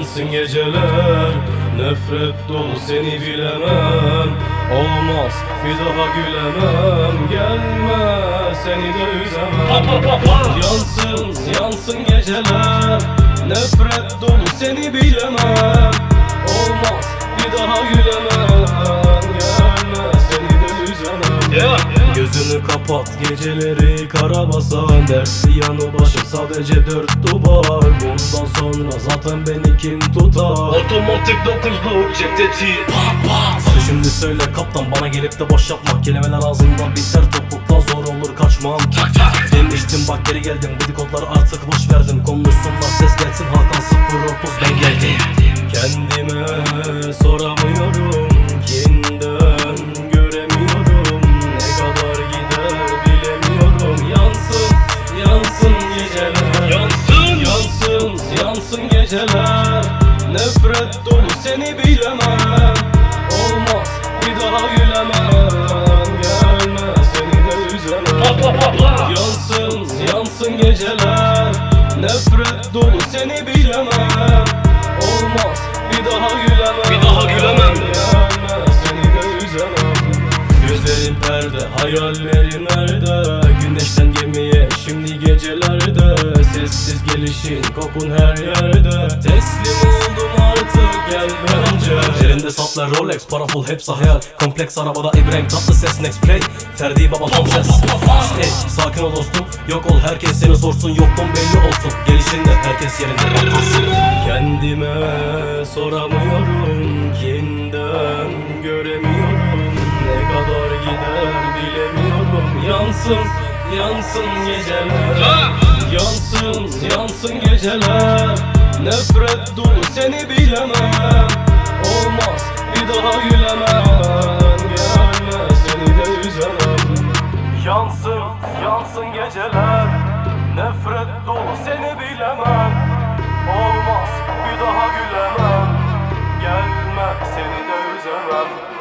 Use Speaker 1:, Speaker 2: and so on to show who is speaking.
Speaker 1: yansın geceler, nefret dolu seni bilemem. Olmaz bir daha gülemem, gelme seni de üzemem. Yansın yansın geceler, nefret dolu seni bilemem. Olmaz bir daha gülemem, gelme seni de üzemem. Gözünü kapat geceleri kara basan, dertli yanı başım sadece 4 duvar. Bundan sonra zaten beni kim tutar?
Speaker 2: Otomatik 9'luk cepte til.
Speaker 1: Hadi şimdi söyle kaptan, bana gelip de boş yapmak. Kelimeler ağzından biter, topuktan zor olur kaçmam. Demiştim bak geri geldim, dedikodları artık boş verdim. Konuşsunlar ses gelsin, Hakan 030 ben geldim. Kendime soramıyorum, kimden göremiyorum. Ne kadar gider bilemiyorum. Yansın yansın geceler,
Speaker 2: Yansın
Speaker 1: yansın yansın geceler, nefret dolu seni bilemem. Olmaz bir daha gülemem, gelme seni de üzemem. Yansın yansın geceler, nefret dolu seni bilemem. Olmaz bir daha gülemem,
Speaker 2: Bir daha gülemem.
Speaker 1: gelme seni de üzemem. Gözlerim perde, hayallerim nerede? Güneşten gemiye şimdi gecelerde. Sessiz gelişin, kokun her yerde. Teslim oldum artık, gel bence. Elinde saplar Rolex, para pul hepsi hayal. Kompleks arabada İbrahim tatlı ses next play. Ferdi baba son ses. Hey, sakin ol dostum, yok ol herkes seni sorsun. Yoktan belli olsun, gelişinde herkes yerinde otursun. Kendime soramıyorum, kimden göremiyorum. Ne kadar gider bilemiyorum. Yansın yansın geceler, yansın yansın geceler, nefret dolu seni bilemem. Olmaz bir daha gülemem, gelme seni de üzemem. Yansın yansın geceler, nefret dolu seni bilemem. Olmaz bir daha gülemem, gelme seni de üzemem.